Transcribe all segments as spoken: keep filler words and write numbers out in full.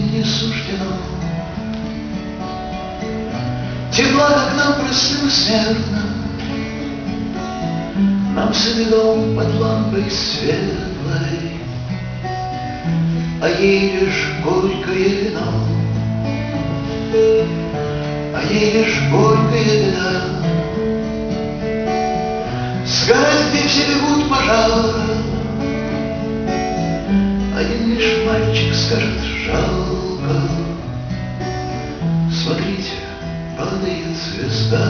не суждено тепла, как нам простым и смертным. Нам сытый дом под лампой светлой, а ей лишь горькое вино, а ей лишь горькая беда. Сгорать где все бегут пожары, один лишь мальчик скажет жалко. Смотрите, падает звезда.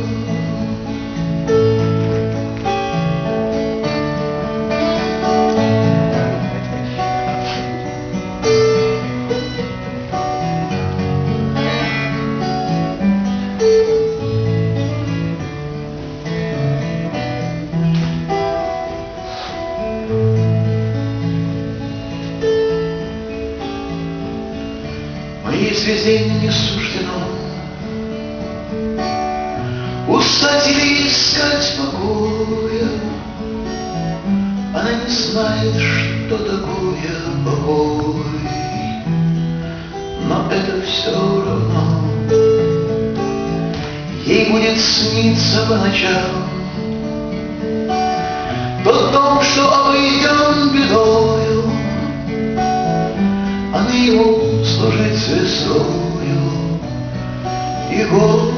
Моей звезде не суждено устать или искать покоя. Она не знает, что такое покой, но это все равно. Ей будет сниться по ночам тот дом, что обойден бедою, а мы ему служить звездою и голос